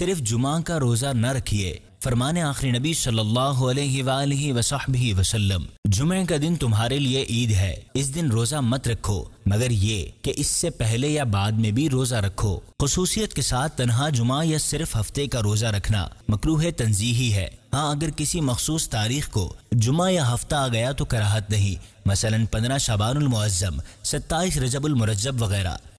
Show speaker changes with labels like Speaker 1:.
Speaker 1: सिर्फ जुमा का रोजा न रखिए। फरमाने आखिरी नबी सल्लल्लाहु अलैहि वसहबिहि वसल्लम, जुमे का दिन तुम्हारे लिए ईद है, इस दिन रोजा मत रखो मगर ये कि इससे पहले या बाद में भी रोजा रखो। खुसूसियत के साथ तन्हा जुमा या सिर्फ हफ्ते का रोजा रखना मकरूह तंजीही है। हाँ, अगर किसी मखसूस तारीख को जुमा या हफ्ता आ गया तो कराहत नहीं, मसलन 15 शबानुल मुअज्जम, 27 रजबुल मुरज्जब वगैरह।